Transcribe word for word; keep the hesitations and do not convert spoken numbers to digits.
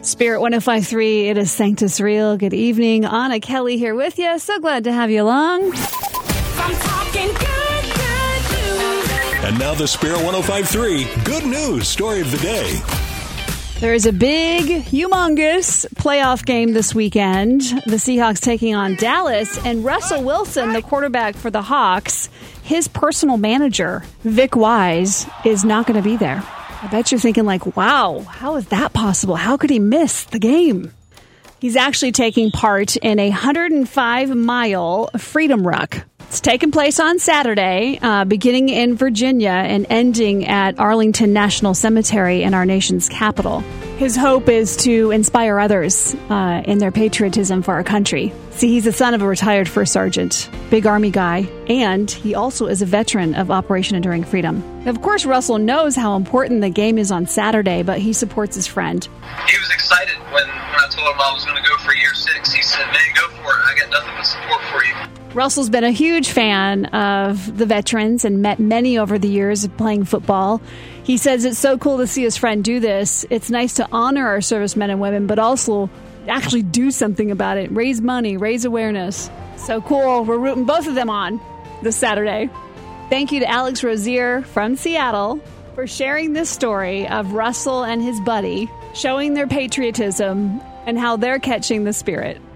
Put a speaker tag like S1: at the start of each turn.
S1: Spirit one oh five point three, it is Sanctus Real. Good evening. Anna Kelly here with you. So glad to have you along.
S2: I'm talking good, good news.
S3: And now the Spirit one oh five point three Good News Story of the Day.
S1: There is a big, humongous playoff game this weekend. The Seahawks taking on Dallas, and Russell Wilson, the quarterback for the Hawks, his personal manager, Vic Wise, is not going to be there. I bet you're thinking like, wow, how is that possible? How could he miss the game? He's actually taking part in a one hundred five mile Freedom Ruck. It's taking place on Saturday, uh, beginning in Virginia and ending at Arlington National Cemetery in our nation's capital. His hope is to inspire others uh, in their patriotism for our country. See, he's the son of a retired first sergeant, big Army guy, and he also is a veteran of Operation Enduring Freedom. Of course, Russell knows how important the game is on Saturday, but he supports his friend.
S4: He was excited when, when I told him I was going to go for year six. He said, man, go for it. I got nothing but support for you.
S1: Russell's been a huge fan of the veterans and met many over the years of playing football. He says it's so cool to see his friend do this. It's nice to honor our servicemen and women, but also actually do something about it. Raise money, raise awareness. So cool. We're rooting both of them on this Saturday. Thank you to Alex Rozier from Seattle for sharing this story of Russell and his buddy, showing their patriotism and how they're catching the Spirit.